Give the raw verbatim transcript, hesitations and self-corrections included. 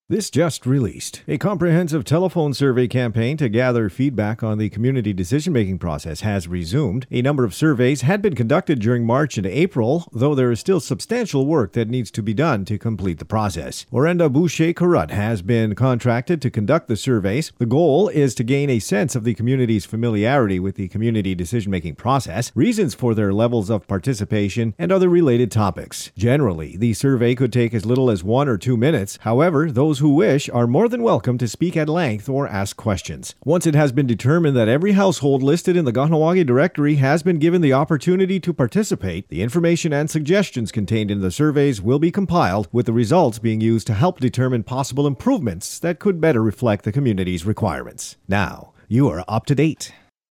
This just released. A comprehensive telephone survey campaign to gather feedback on the community decision-making process has resumed. A number of surveys had been conducted during March and April, though there is still substantial work that needs to be done to complete the process. Orenda Boucher-Carruth has been contracted to conduct the surveys. The goal is to gain a sense of the community's familiarity with the community decision-making process, reasons for their levels of participation, and other related topics. Generally, the survey could take as little as one or two minutes. However, those who wish are more than welcome to speak at length or ask questions. Once it has been determined that every household listed in the Kahnawake directory has been given the opportunity to participate, the information and suggestions contained in the surveys will be compiled, with the results being used to help determine possible improvements that could better reflect the community's requirements. Now, you are up to date.